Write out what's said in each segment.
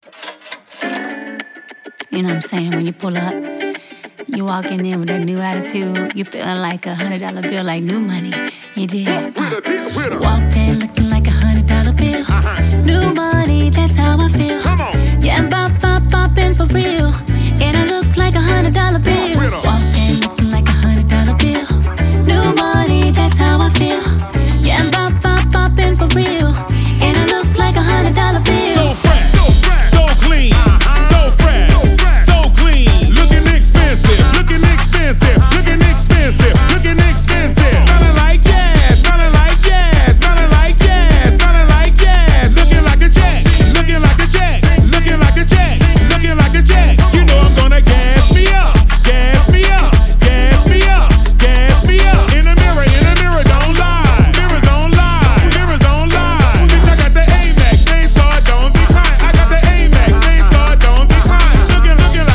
You know what I'm saying? When you pull up, you walking in with that new attitude. You feeling like $100 bill, like new money. You did. Walked in looking like $100 bill. New money, that's how I feel. Yeah, I'm bopping for real. And I look like $100 bill. Walked in looking like $100 bill. New money, that's how I feel. Yeah, I'm bopping for real. And I look like $100 bill. So fresh, so clean, so fresh, so clean. Looking expensive, looking expensive, looking expensive, looking expensive. Smelling like gas, smelling like gas, smelling like gas, smelling like gas. Looking like a check, looking like a check, looking like a check, looking like a check. You know I'm gonna gas me up, gas me up, gas me up, gas me up. In the mirror, don't lie. Mirrors don't lie, mirrors don't lie. Bitch, I got the Amex, face card, don't be kind. I got the Amex, face card, don't be kind. Looking like $100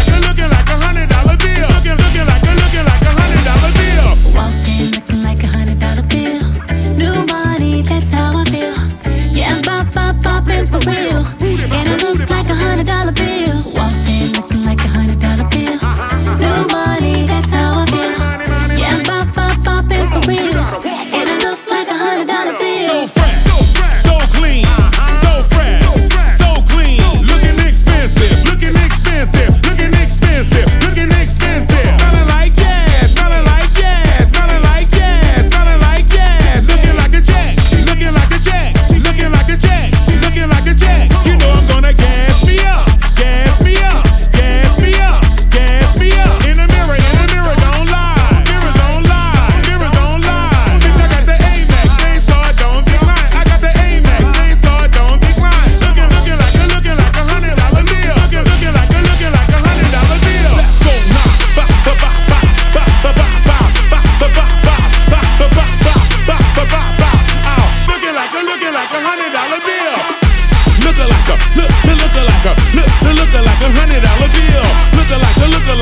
bill. Looking like $100 bill. Walked in looking like $100 bill. New money, that's how I feel. Yeah, I'm bopping for real. And I look like $100 bill. Walked in looking like $100 bill. New money, that's how I feel. Yeah, I'm bopping for real. And I look like $100 bill. So fresh, so clean, so fresh, so clean. Looking expensive, looking expensive, looking expensive, looking expensive. Smelling like gas, smelling like gas, smelling like gas, smelling like gas. Looking like a check, looking like a check, looking like a check, looking like a check. You know I'm gonna gas me up, gas me up, gas me up, gas me up. In the mirror, don't lie. Mirrors don't lie, mirrors don't lie. Bitch, I got the Amex, face card, don't decline. I got the Amex, face card, don't decline. Looking like $100 bill. Looking like $100 bill. Let's go now. Looking like $100 bill. Looking like $100 bill. Looking like $100 bill.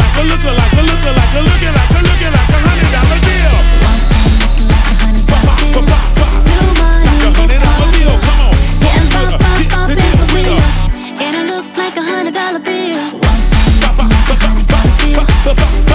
New money, $100 bill. Come on. yeah, I'm bopping for real. And I look like $100 bill. Walked in looking like $100 bill.